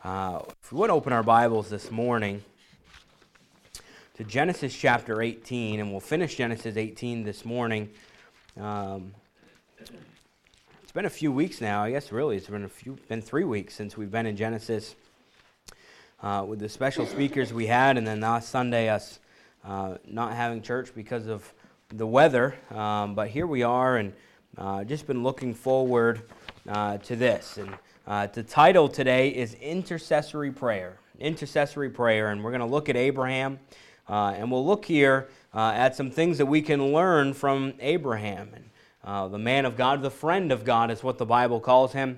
If we would open our Bibles this morning to Genesis chapter 18, and we'll finish Genesis 18 this morning. It's been a few weeks now. I guess really it's been 3 weeks since we've been in Genesis with the special speakers we had, and then last Sunday us not having church because of the weather. But here we are, and just been looking forward to this. And the title today is Intercessory Prayer. Intercessory Prayer, and we're going to look at Abraham, and we'll look here at some things that we can learn from Abraham. And the man of God, the friend of God is what the Bible calls him.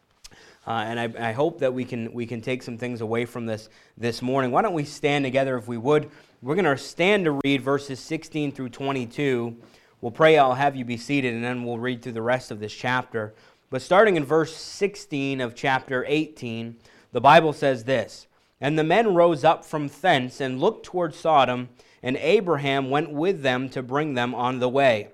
And I hope that we can take some things away from this morning. Why don't we stand together if we would? We're going to stand to read verses 16 through 22. We'll pray I'll have you be seated, and then we'll read through the rest of this chapter. But starting in verse 16 of chapter 18, the Bible says this, "And the men rose up from thence and looked toward Sodom, and Abraham went with them to bring them on the way.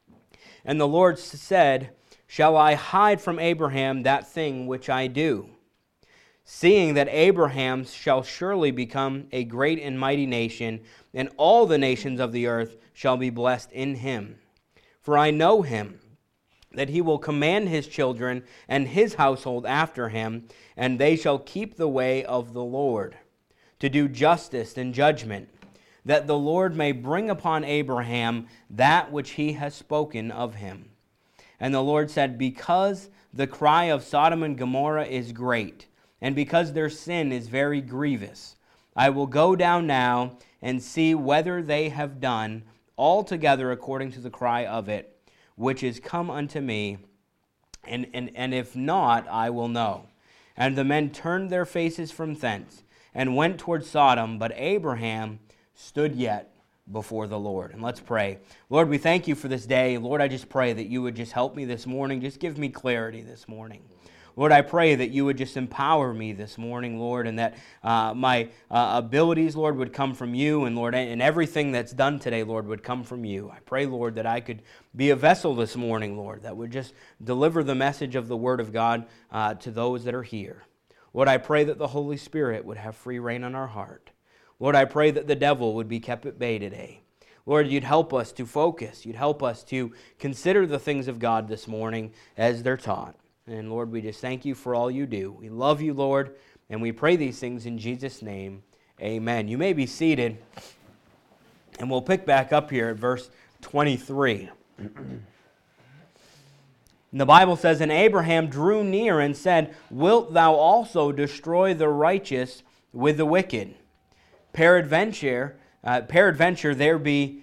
And the Lord said, Shall I hide from Abraham that thing which I do? Seeing that Abraham shall surely become a great and mighty nation, and all the nations of the earth shall be blessed in him. For I know him, that he will command his children and his household after him, and they shall keep the way of the Lord, to do justice and judgment, that the Lord may bring upon Abraham that which he has spoken of him. And the Lord said, Because the cry of Sodom and Gomorrah is great, and because their sin is very grievous, I will go down now and see whether they have done altogether according to the cry of it, which is come unto me, and if not, I will know. And the men turned their faces from thence, and went toward Sodom, but Abraham stood yet before the Lord." And let's pray. Lord, we thank you for this day. Lord, I just pray that you would just help me this morning. Just give me clarity this morning. Lord, I pray that you would just empower me this morning, Lord, and that my abilities, Lord, would come from you, and Lord, and everything that's done today, Lord, would come from you. I pray, Lord, that I could be a vessel this morning, Lord, that would just deliver the message of the Word of God to those that are here. Lord, I pray that the Holy Spirit would have free reign on our heart. Lord, I pray that the devil would be kept at bay today. Lord, you'd help us to focus. You'd help us to consider the things of God this morning as they're taught. And Lord, we just thank you for all you do. We love you, Lord, and we pray these things in Jesus' name. Amen. You may be seated, and we'll pick back up here at verse 23. And the Bible says, "And Abraham drew near and said, Wilt thou also destroy the righteous with the wicked? Peradventure there be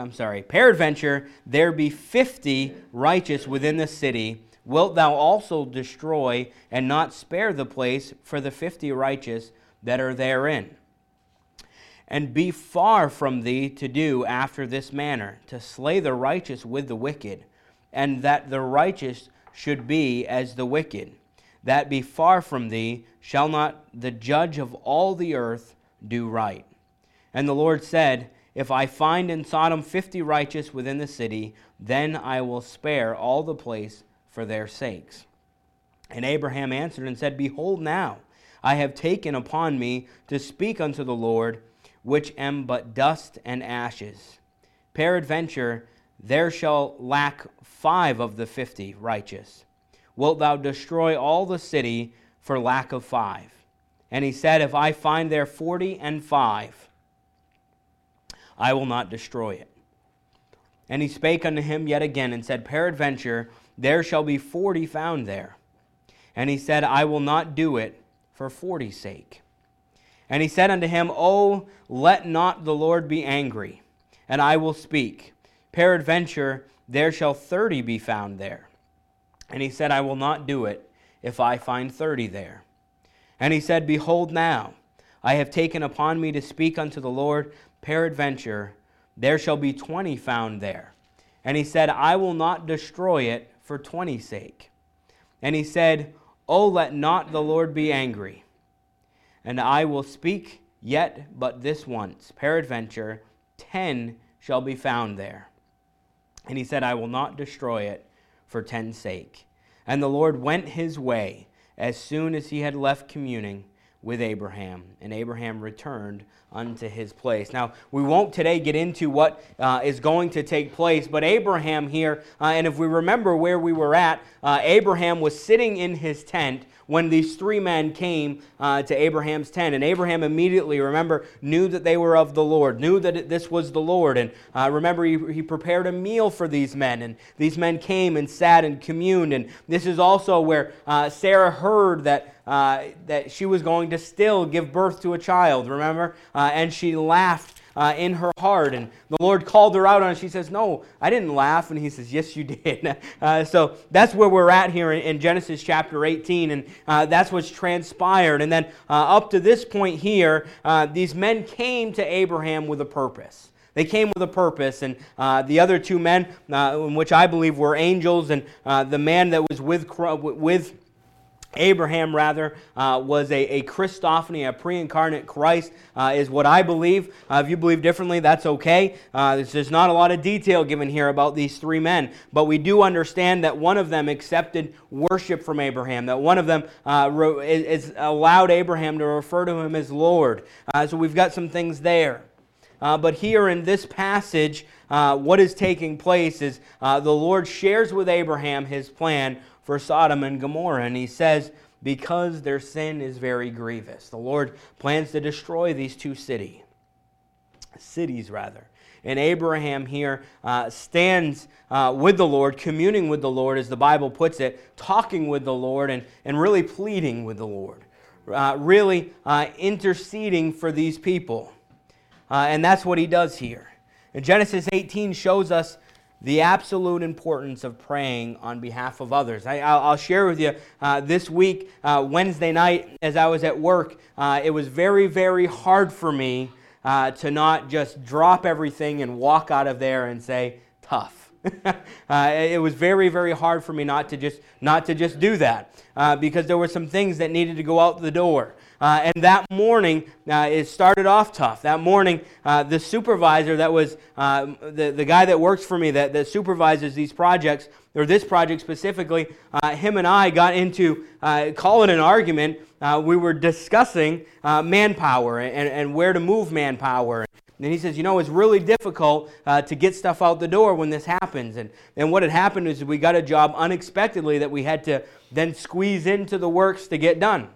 50 righteous within the city. Wilt thou also destroy and not spare the place for the 50 righteous that are therein? And be far from thee to do after this manner, to slay the righteous with the wicked, and that the righteous should be as the wicked. That be far from thee, shall not the judge of all the earth do right? And the Lord said, If I find in Sodom 50 righteous within the city, then I will spare all the place for their sakes. And Abraham answered and said, Behold now, I have taken upon me to speak unto the Lord, which am but dust and ashes. Peradventure there shall lack 5 of the 50 righteous. Wilt thou destroy all the city for lack of 5? And he said, If I find there 45, I will not destroy it. And he spake unto him yet again, and said, Peradventure there shall be 40 found there. And he said, I will not do it for 40's sake. And he said unto him, Oh, let not the Lord be angry, and I will speak. Peradventure there shall 30 be found there. And he said, I will not do it if I find 30 there. And he said, Behold now, I have taken upon me to speak unto the Lord. Peradventure there shall be 20 found there. And he said, I will not destroy it for 20's sake. And he said, Oh, let not the Lord be angry, and I will speak yet but this once. Peradventure 10 shall be found there. And he said, I will not destroy it for 10's sake. And the Lord went his way as soon as he had left communing with Abraham, and Abraham returned unto his place. Now, we won't today get into what is going to take place, but Abraham here, and if we remember where we were at, Abraham was sitting in his tent when these three men came to Abraham's tent. And Abraham immediately, remember, knew that they were of the Lord, knew that this was the Lord. And remember, he prepared a meal for these men. And these men came and sat and communed. And this is also where Sarah heard that she was going to still give birth to a child, remember? And she laughed in her heart, and the Lord called her out on it. She says, "No, I didn't laugh." And he says, "Yes, you did." So that's where we're at here in Genesis chapter 18, and that's what's transpired. And then up to this point here, these men came to Abraham with a purpose. They came with a purpose, and the other two men, which I believe were angels, and the man that was with Abraham, was a Christophany, a pre-incarnate Christ, is what I believe. If you believe differently, that's okay. There's not a lot of detail given here about these three men, but we do understand that one of them accepted worship from Abraham, that one of them is allowed Abraham to refer to him as Lord. So we've got some things there. But here in this passage, what is taking place is the Lord shares with Abraham his plan for Sodom and Gomorrah. And he says, because their sin is very grievous. The Lord plans to destroy these two cities. And Abraham here stands with the Lord, communing with the Lord, as the Bible puts it, talking with the Lord and really pleading with the Lord. Really interceding for these people. And that's what he does here. And Genesis 18 shows us the absolute importance of praying on behalf of others. I'll share with you this week, Wednesday night, as I was at work, it was very, very hard for me to not just drop everything and walk out of there and say, tough. It was very, very hard for me not to just do that because there were some things that needed to go out the door. And that morning, it started off tough. That morning, the supervisor that was, the guy that works for me, that supervises these projects, or this project specifically, him and I got into, call it an argument. We were discussing manpower and where to move manpower. And he says, it's really difficult to get stuff out the door when this happens. And what had happened is we got a job unexpectedly that we had to then squeeze into the works to get done.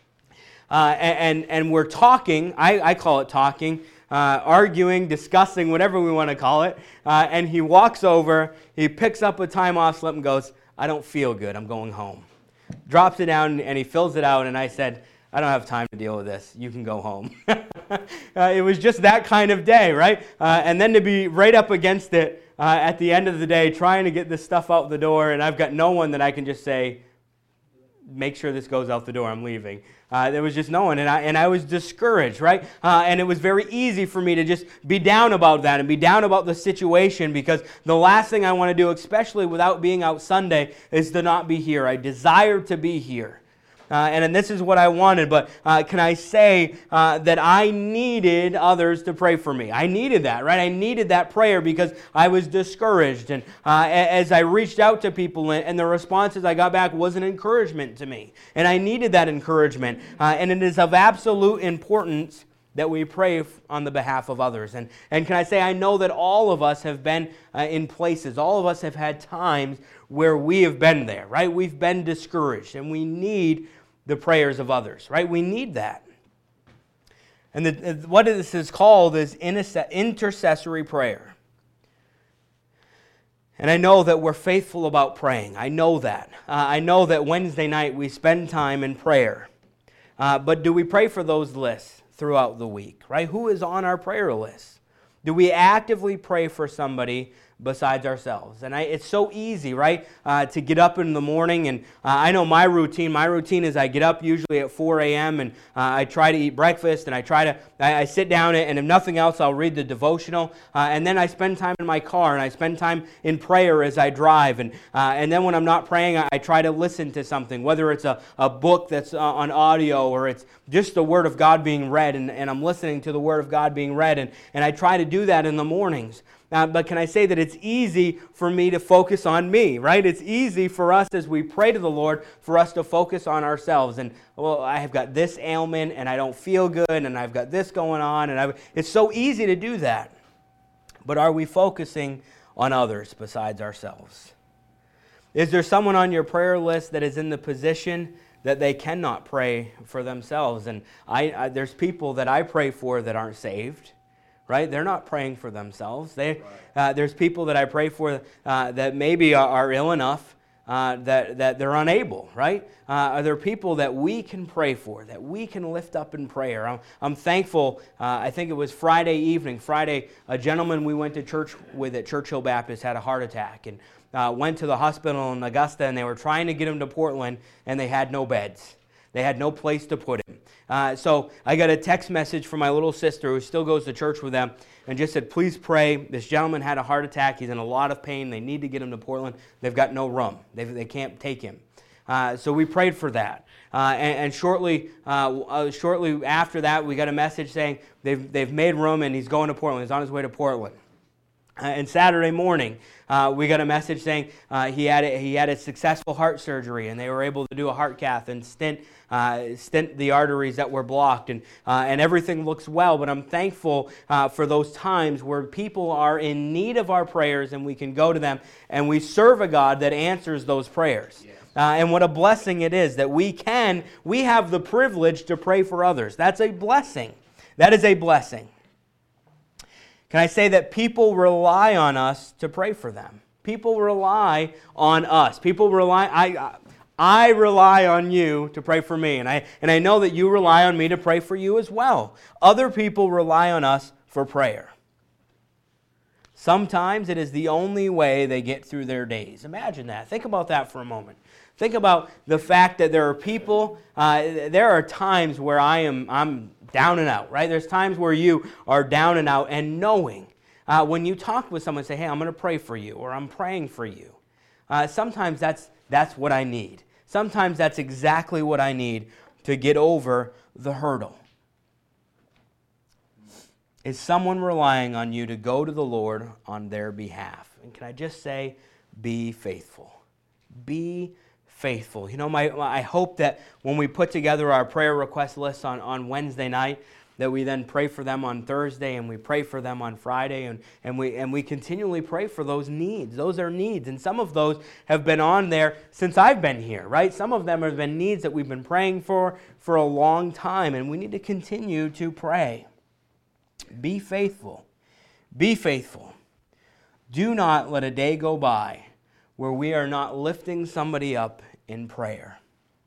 And we're talking, I call it talking, arguing, discussing, whatever we want to call it. And he walks over, he picks up a time off slip and goes, "I don't feel good, I'm going home." Drops it down and he fills it out, and I said, "I don't have time to deal with this. You can go home." It was just that kind of day, right? And then to be right up against it at the end of the day, trying to get this stuff out the door, and I've got no one that I can just say, "Make sure this goes out the door, I'm leaving." There was just no one, and I was discouraged, right? And it was very easy for me to just be down about that and be down about the situation, because the last thing I want to do, especially without being out Sunday, is to not be here. I desire to be here. And this is what I wanted, but can I say that I needed others to pray for me? I needed that, right? I needed that prayer because I was discouraged. And as I reached out to people and the responses I got back was an encouragement to me. And I needed that encouragement. And it is of absolute importance that we pray on the behalf of others. And can I say, I know that all of us have been in places, all of us have had times where we have been there, right? We've been discouraged, and we need the prayers of others, right? We need that. And what this is called is intercessory prayer. And I know that we're faithful about praying. I know that. I know that Wednesday night we spend time in prayer. But do we pray for those lists throughout the week, right? Who is on our prayer list? Do we actively pray for somebody besides ourselves? And it's so easy, right, to get up in the morning. And I know my routine. My routine is I get up usually at 4 a.m. and I try to eat breakfast, and I sit down, and if nothing else, I'll read the devotional. And then I spend time in my car, and I spend time in prayer as I drive. And then when I'm not praying, I try to listen to something, whether it's a book that's on audio, or it's just the Word of God being read, and I'm listening to the Word of God being read. And I try to do that in the mornings. But can I say that it's easy for me to focus on me, right? It's easy for us as we pray to the Lord for us to focus on ourselves. And, well, I have got this ailment and I don't feel good and I've got this going on. It's so easy to do that. But are we focusing on others besides ourselves? Is there someone on your prayer list that is in the position that they cannot pray for themselves? And there's people that I pray for that aren't saved. Right? They're not praying for themselves. There's people that I pray for that maybe are ill enough that they're unable, right? Are there people that we can pray for, that we can lift up in prayer? I'm thankful. I think it was Friday evening. A gentleman we went to church with at Churchill Baptist had a heart attack and went to the hospital in Augusta, and they were trying to get him to Portland, and they had no beds. They had no place to put him. So I got a text message from my little sister who still goes to church with them and just said, please pray. This gentleman had a heart attack. He's in a lot of pain. They need to get him to Portland. They've got no room. They can't take him. So we prayed for that. And shortly after that, we got a message saying they've made room and he's going to Portland. He's on his way to Portland. And Saturday morning, we got a message saying he had a successful heart surgery, and they were able to do a heart cath and stent the arteries that were blocked, and everything looks well. But I'm thankful for those times where people are in need of our prayers, and we can go to them, and we serve a God that answers those prayers. Yes. And what a blessing it is that we have the privilege to pray for others. That's a blessing. That is a blessing. Can I say that people rely on us to pray for them? People rely on us. I rely on you to pray for me, and I know that you rely on me to pray for you as well. Other people rely on us for prayer. Sometimes it is the only way they get through their days. Imagine that. Think about that for a moment. Think about the fact that there are people, there are times where I'm down and out, right? There's times where you are down and out, and knowing when you talk with someone and say, hey, I'm going to pray for you, or I'm praying for you. Sometimes that's what I need. Sometimes that's exactly what I need to get over the hurdle. Is someone relying on you to go to the Lord on their behalf? And can I just say, be faithful. Be faithful. You know, I hope that when we put together our prayer request list on Wednesday night, that we then pray for them on Thursday, and we pray for them on Friday, and we continually pray for those needs. Those are needs, and some of those have been on there since I've been here, right? Some of them have been needs that we've been praying for a long time, and we need to continue to pray. Be faithful. Be faithful. Do not let a day go by where we are not lifting somebody up in prayer.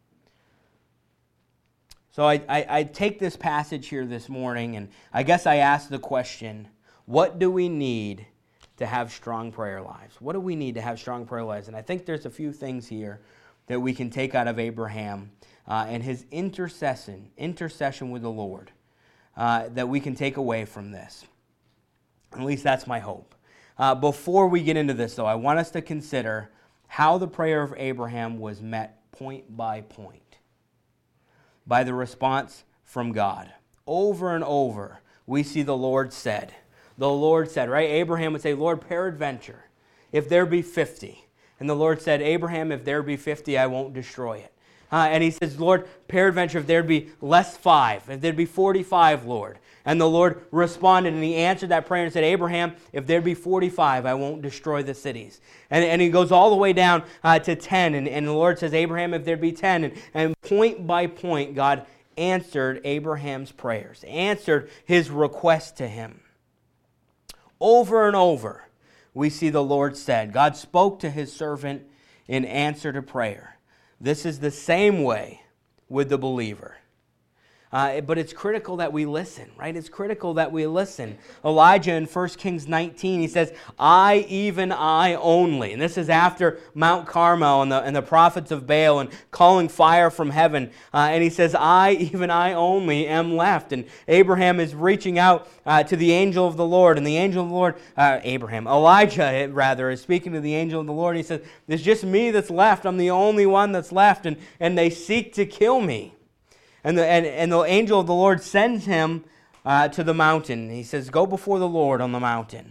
So I take this passage here this morning, and I guess I ask the question, what do we need to have strong prayer lives? What do we need to have strong prayer lives? And I think there's a few things here that we can take out of Abraham and his intercession with the Lord that we can take away from this. At least that's my hope. Before we get into this, though, I want us to consider how the prayer of Abraham was met point by point by the response from God. Over and over, we see the Lord said, right? Abraham would say, Lord, peradventure, if there be 50. And the Lord said, Abraham, if there be 50, I won't destroy it. And he says, Lord, peradventure, if there'd be less 5, if there'd be 45, Lord. And the Lord responded, and he answered that prayer and said, Abraham, if there be 45, I won't destroy the cities. And he goes all the way down to 10, and the Lord says, Abraham, if there be 10. And point by point, God answered Abraham's prayers, answered his request to him. Over and over, we see the Lord said, God spoke to his servant in answer to prayer. This is the same way with the believer. But it's critical that we listen, right? It's critical that we listen. Elijah in 1 Kings 19, he says, I, even I only. And this is after Mount Carmel and the prophets of Baal and calling fire from heaven. And he says, I, even I only am left. And Abraham is reaching out to the angel of the Lord. And the angel of the Lord, Elijah rather, is speaking to the angel of the Lord. And he says, there's just me that's left. I'm the only one that's left. And they seek to kill me. And the angel of the Lord sends him to the mountain. He says, go before the Lord on the mountain.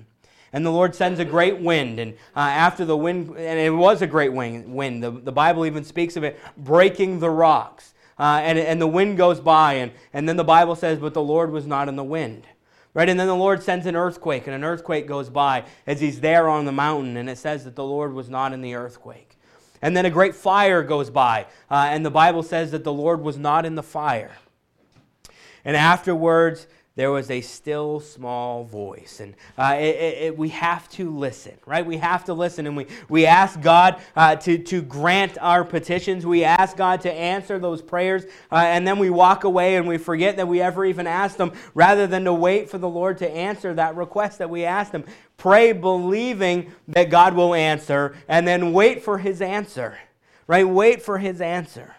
And the Lord sends a great wind, and after the wind, and it was a great wind. The Bible even speaks of it breaking the rocks. And the wind goes by, and then the Bible says, but the Lord was not in the wind. Right? And then the Lord sends an earthquake, and an earthquake goes by as he's there on the mountain, and it says that the Lord was not in the earthquake. And then a great fire goes by, and the Bible says that the Lord was not in the fire. And afterwards, there was a still small voice. And we have to listen, right? We have to listen, and we ask God to grant our petitions. We ask God to answer those prayers, and then we walk away and we forget that we ever even asked them, rather than to wait for the Lord to answer that request that we asked Him. Pray believing that God will answer, and then wait for His answer, right? Wait for His answer.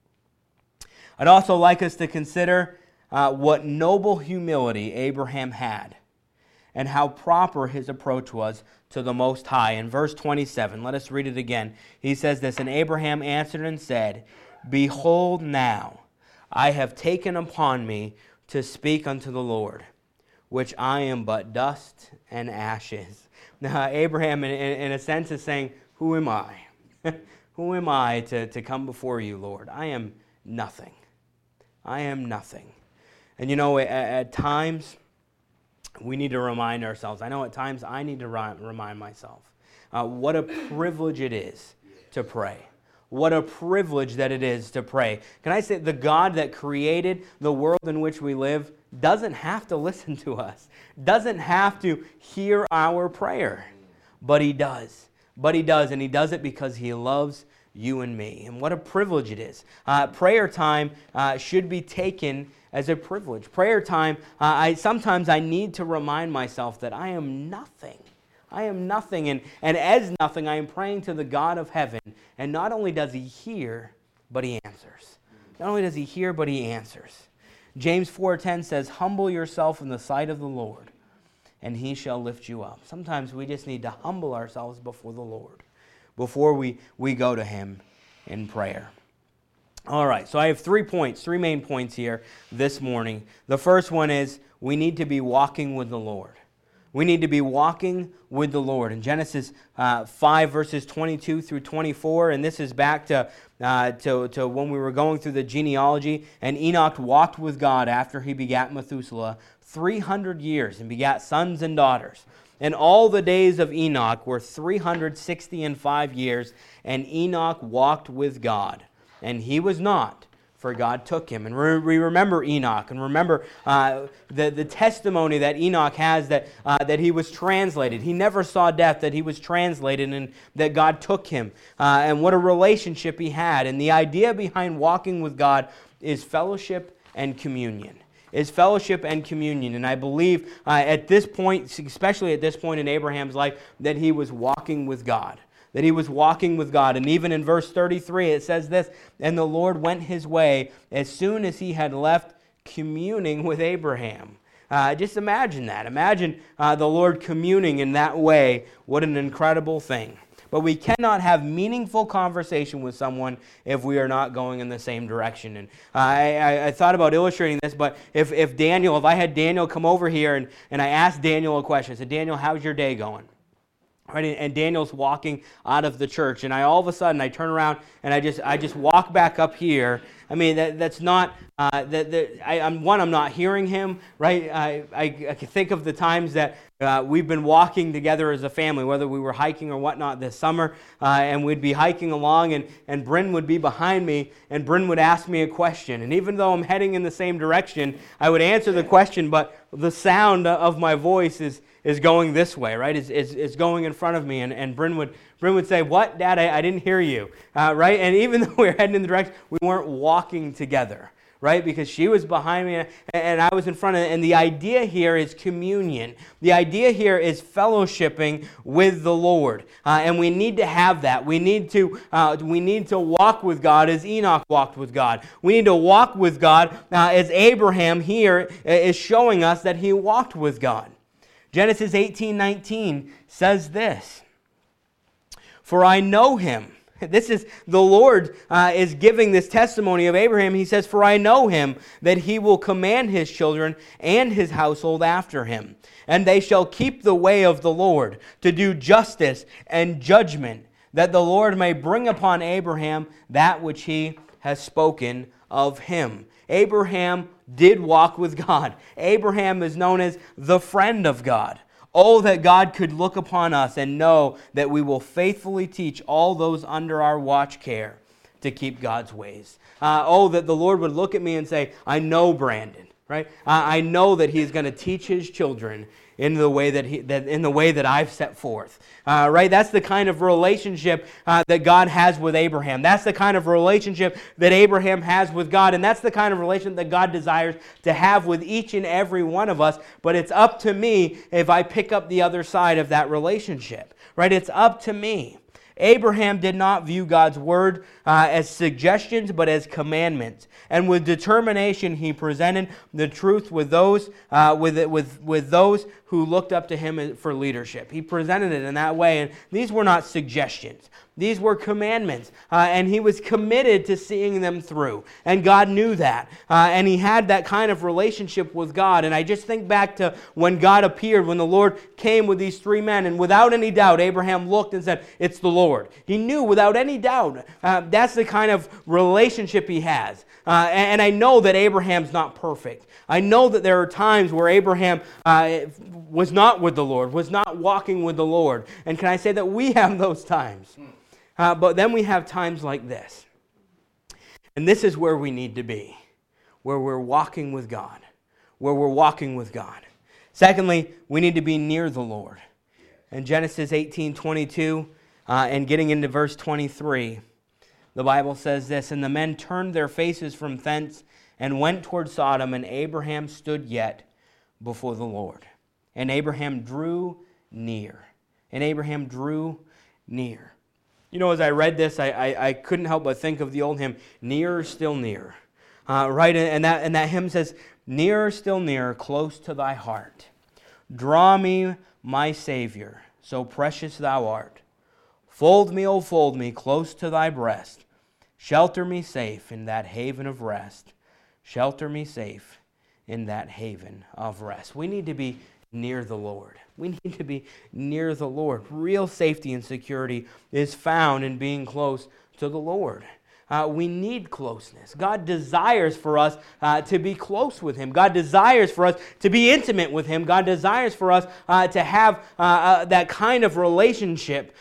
I'd also like us to consider what noble humility Abraham had, and how proper his approach was to the Most High. In verse 27, let us read it again. He says this, and Abraham answered and said, behold now, I have taken upon me to speak unto the Lord, which I am but dust and ashes. Now, Abraham, in a sense, is saying, who am I? Who am I to come before you, Lord? I am nothing. I am nothing. And you know, at times, we need to remind ourselves. I know at times I need to remind myself what a privilege it is to pray. What a privilege that it is to pray. Can I say, the God that created the world in which we live doesn't have to listen to us, doesn't have to hear our prayer, but He does. But He does, and He does it because He loves you and me. And what a privilege it is. Prayer time should be taken as a privilege. Prayer time, sometimes I need to remind myself that I am nothing. I am nothing, and as nothing, I am praying to the God of heaven. And not only does He hear, but He answers. Not only does He hear, but He answers. James 4:10 says, humble yourself in the sight of the Lord, and He shall lift you up. Sometimes we just need to humble ourselves before the Lord, before we go to Him in prayer. All right, so I have 3 main points here this morning. The first one is we need to be walking with the Lord. We need to be walking with the Lord. In Genesis 5, verses 22 through 24, and this is back to when we were going through the genealogy, and Enoch walked with God after he begat Methuselah 300 years and begat sons and daughters. And all the days of Enoch were 365 years, and Enoch walked with God. And he was not, for God took him. And we remember Enoch, and remember the testimony that Enoch has that he was translated. He never saw death, that he was translated, and that God took him. And what a relationship he had. And the idea behind walking with God is fellowship and communion. And I believe at this point, especially at this point in Abraham's life, that he was walking with God. And even in verse 33, it says this, and the Lord went His way as soon as He had left communing with Abraham. Just imagine that. Imagine the Lord communing in that way. What an incredible thing. But we cannot have meaningful conversation with someone if we are not going in the same direction. And I thought about illustrating this, but if I had Daniel come over here and I asked Daniel a question, I said, Daniel, how's your day going? Right, and Daniel's walking out of the church, and all of a sudden I turn around and I just walk back up here. I mean, that's not I'm not hearing him. Right, I can think of the times that we've been walking together as a family, whether we were hiking or whatnot this summer, and we'd be hiking along, and Bryn would be behind me, and Bryn would ask me a question, and even though I'm heading in the same direction, I would answer the question, but the sound of my voice is going this way, right? Is going in front of me, and Bryn would say, "What, Dad? I didn't hear you." Right? And even though we were heading in the direction, we weren't walking together, right? Because she was behind me and I was in front of her. And the idea here is communion. The idea here is fellowshipping with the Lord, and we need to have that. We need to walk with God as Enoch walked with God. We need to walk with God as Abraham here is showing us that he walked with God. Genesis 18:19 says this, "For I know him," This is the Lord is giving this testimony of Abraham. He says, "For I know him, that he will command his children and his household after him. And they shall keep the way of the Lord, to do justice and judgment, that the Lord may bring upon Abraham that which he has spoken of him." Abraham did walk with God. Abraham is known as the friend of God. Oh, that God could look upon us and know that we will faithfully teach all those under our watch care to keep God's ways. Oh, that the Lord would look at me and say, "I know Brandon." Right? I know that he's going to teach his children in the way that I've set forth. Right? That's the kind of relationship that God has with Abraham. That's the kind of relationship that Abraham has with God, and that's the kind of relationship that God desires to have with each and every one of us. But it's up to me if I pick up the other side of that relationship. Right? It's up to me. Abraham did not view God's word as suggestions, but as commandments. And with determination, he presented the truth with those with those who looked up to him for leadership. He presented it in that way, and these were not suggestions. These were commandments, and he was committed to seeing them through. And God knew that, and he had that kind of relationship with God. And I just think back to when God appeared, when the Lord came with these three men, and without any doubt, Abraham looked and said, "It's the Lord." He knew without any doubt. That's the kind of relationship he has. And I know that Abraham's not perfect. I know that there are times where Abraham was not with the Lord, was not walking with the Lord. And can I say that we have those times? But then we have times like this. And this is where we need to be, where we're walking with God, where we're walking with God. Secondly, we need to be near the Lord. In Genesis 18:22 and getting into verse 23, the Bible says this, "And the men turned their faces from thence and went toward Sodom, and Abraham stood yet before the Lord. And Abraham drew near." And Abraham drew near. You know, as I read this, I couldn't help but think of the old hymn, "Nearer, Still Nearer." Right? And that hymn says, "Nearer, still nearer, close to thy heart. Draw me, my Savior, so precious thou art. Fold me, oh fold me, close to thy breast. Shelter me safe in that haven of rest. Shelter me safe in that haven of rest." We need to be near the Lord. We need to be near the Lord. Real safety and security is found in being close to the Lord. We need closeness. God desires for us to be close with Him. God desires for us to be intimate with Him. God desires for us to have that kind of relationship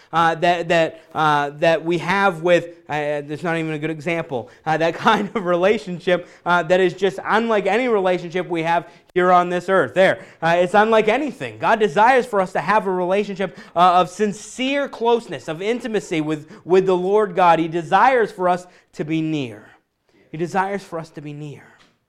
that we have with, there's not even a good example, that kind of relationship that is just unlike any relationship we have here on this earth. It's unlike anything. God desires for us to have a relationship of sincere closeness, of intimacy with the Lord God. He desires for us to be near. He desires for us to be near.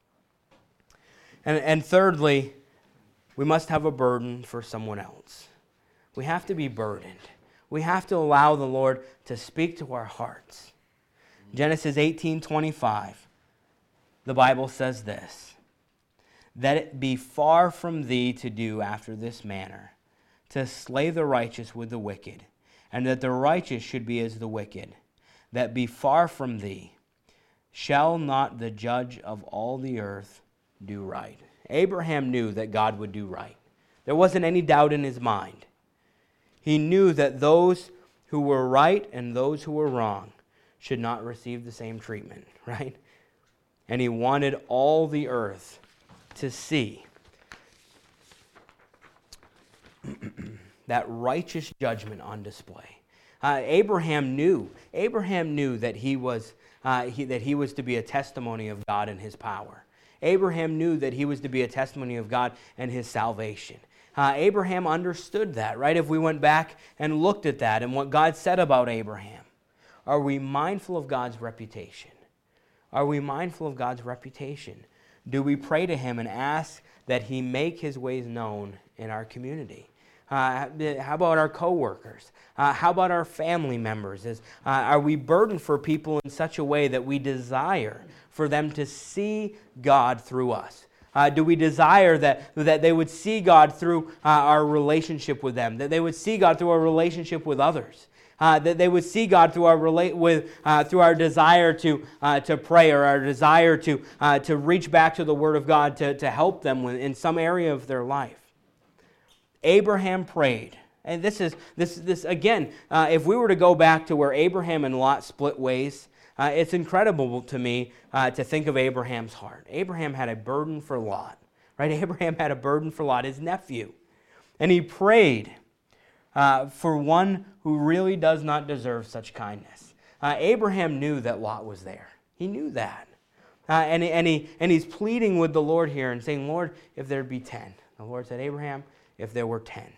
And thirdly, we must have a burden for someone else. We have to be burdened. We have to allow the Lord to speak to our hearts. Genesis 18:25, the Bible says this, "That it be far from thee to do after this manner, to slay the righteous with the wicked, and that the righteous should be as the wicked. That be far from thee. Shall not the judge of all the earth do right?" Abraham knew that God would do right. There wasn't any doubt in his mind. He knew that those who were right and those who were wrong should not receive the same treatment, right? And he wanted all the earth to see that righteous judgment on display. Abraham knew that he was to be a testimony of God and His power. Abraham knew that he was to be a testimony of God and His salvation. Abraham understood that, right? If we went back and looked at that and what God said about Abraham, are we mindful of God's reputation? Are we mindful of God's reputation? Do we pray to Him and ask that He make His ways known in our community? How about our coworkers? How about our family members? Are we burdened for people in such a way that we desire for them to see God through us? Do we desire that they would see God through our relationship with them, that they would see God through our relationship with others? that they would see God through through our desire to pray, or our desire to reach back to the Word of God to help them in some area of their life. Abraham prayed. And this again, if we were to go back to where Abraham and Lot split ways, it's incredible to me to think of Abraham's heart. Abraham had a burden for Lot, right? Abraham had a burden for Lot, his nephew. And he prayed for one who really does not deserve such kindness. Abraham knew that Lot was there. He knew that. And he's pleading with the Lord here and saying, Lord, if there be 10. The Lord said, Abraham, if there were 10.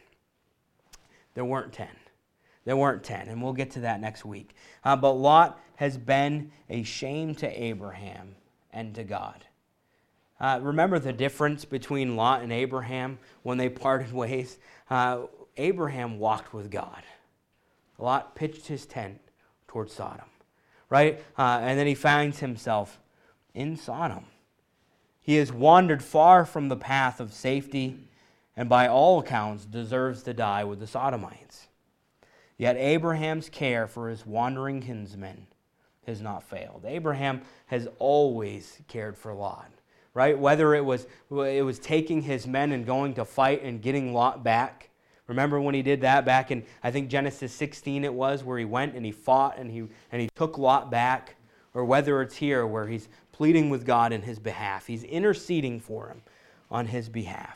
There weren't 10. There weren't 10, and we'll get to that next week. But Lot has been a shame to Abraham and to God. Remember the difference between Lot and Abraham when they parted ways? Abraham walked with God. Lot pitched his tent towards Sodom, right? And then he finds himself in Sodom. He has wandered far from the path of safety, and by all accounts deserves to die with the Sodomites. Yet Abraham's care for his wandering kinsmen has not failed. Abraham has always cared for Lot, right? Whether it was taking his men and going to fight and getting Lot back. Remember when he did that back in, I think, Genesis 16 it was, where he went and he fought and he took Lot back. Or whether it's here where he's pleading with God in his behalf. He's interceding for him on his behalf.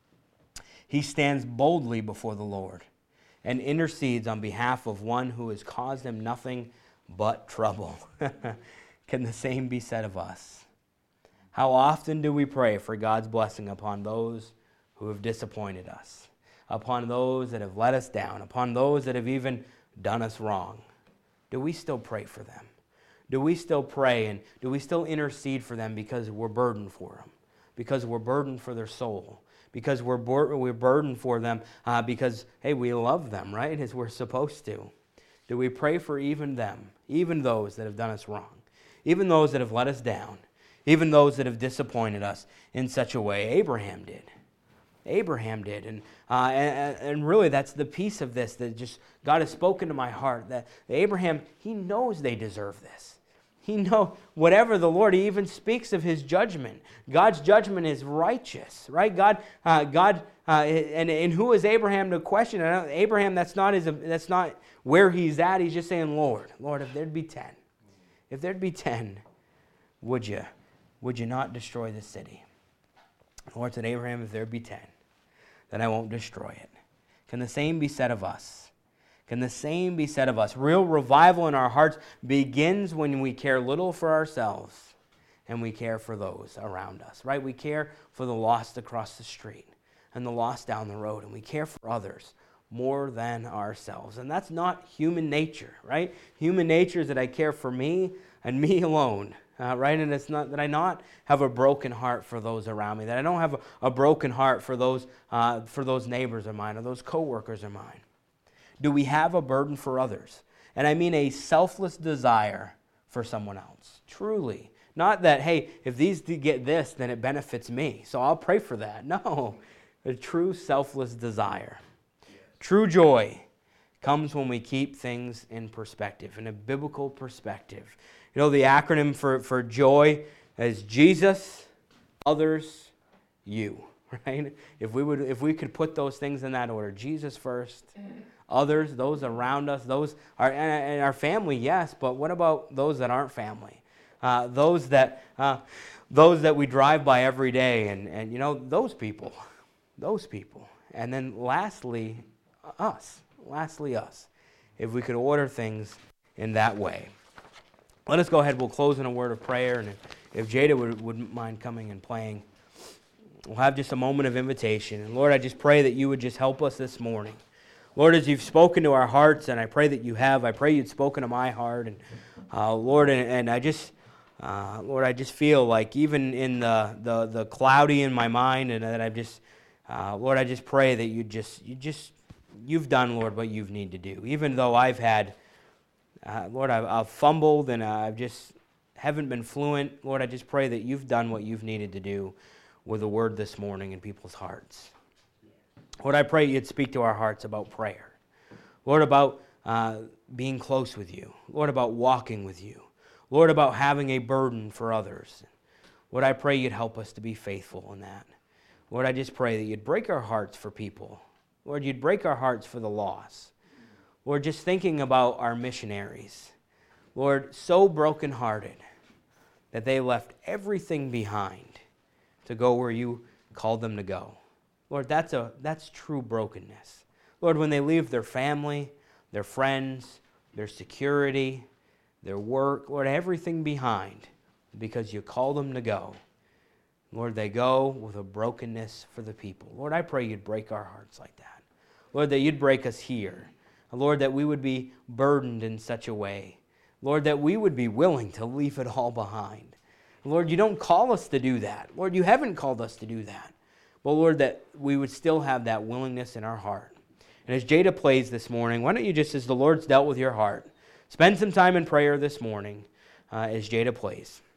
He stands boldly before the Lord and intercedes on behalf of one who has caused him nothing but trouble. Can the same be said of us? How often do we pray for God's blessing upon those who have disappointed us, upon those that have let us down, upon those that have even done us wrong? Do we still pray for them? Do we still pray and do we still intercede for them because we're burdened for them, because we're burdened for their soul? Because we're burdened for them because, hey, we love them, right, as we're supposed to. Do we pray for even them, even those that have done us wrong, even those that have let us down, even those that have disappointed us in such a way? Abraham did. Abraham did. And really that's the piece of this that just God has spoken to my heart, that Abraham, he knows they deserve this. He knows whatever the Lord, he even speaks of his judgment. God's judgment is righteous, right? God, and who is Abraham to question? Abraham, that's not where he's at. He's just saying, Lord, if there'd be 10, would you not destroy this city? The Lord said, Abraham, if there be 10, then I won't destroy it. Can the same be said of us? Can the same be said of us? Real revival in our hearts begins when we care little for ourselves and we care for those around us, right? We care for the lost across the street and the lost down the road, and we care for others more than ourselves. And that's not human nature, right? Human nature is that I care for me and me alone, right? And it's not that I not have a broken heart for those around me, that I don't have a broken heart for those neighbors of mine or those coworkers of mine. Do we have a burden for others? And I mean a selfless desire for someone else. Truly. Not that, hey, if these get this, then it benefits me, so I'll pray for that. No. A true selfless desire. True joy comes when we keep things in perspective, in a biblical perspective. You know, the acronym for joy is Jesus, others, you. Right? If we could put those things in that order. Jesus first. Others, those around us, those are and our family, yes, but what about those that aren't family? Those that we drive by every day, and you know, those people. And then lastly, us. If we could order things in that way. Let us go ahead, we'll close in a word of prayer, and if Jada wouldn't mind coming and playing, we'll have just a moment of invitation. And Lord, I just pray that you would just help us this morning. Lord, as you've spoken to our hearts, and I pray that you have, I pray you'd spoken to my heart, and Lord, and I just, Lord, I just feel like even in the cloudy in my mind, and that I've just, Lord, I just pray that you've done, Lord, what you need to do. Even though I've had, Lord, I've fumbled and I've just haven't been fluent, Lord, I just pray that you've done what you've needed to do with the word this morning in people's hearts. Lord, I pray you'd speak to our hearts about prayer. Lord, about being close with you. Lord, about walking with you. Lord, about having a burden for others. Lord, I pray you'd help us to be faithful in that. Lord, I just pray that you'd break our hearts for people. Lord, you'd break our hearts for the lost. Lord, just thinking about our missionaries. Lord, so brokenhearted that they left everything behind to go where you called them to go. Lord, that's true brokenness. Lord, when they leave their family, their friends, their security, their work, Lord, everything behind because you called them to go. Lord, they go with a brokenness for the people. Lord, I pray you'd break our hearts like that. Lord, that you'd break us here. Lord, that we would be burdened in such a way. Lord, that we would be willing to leave it all behind. Lord, you don't call us to do that. Lord, you haven't called us to do that. But Lord, that we would still have that willingness in our heart. And as Jada plays this morning, why don't you just, as the Lord's dealt with your heart, spend some time in prayer this morning as Jada plays.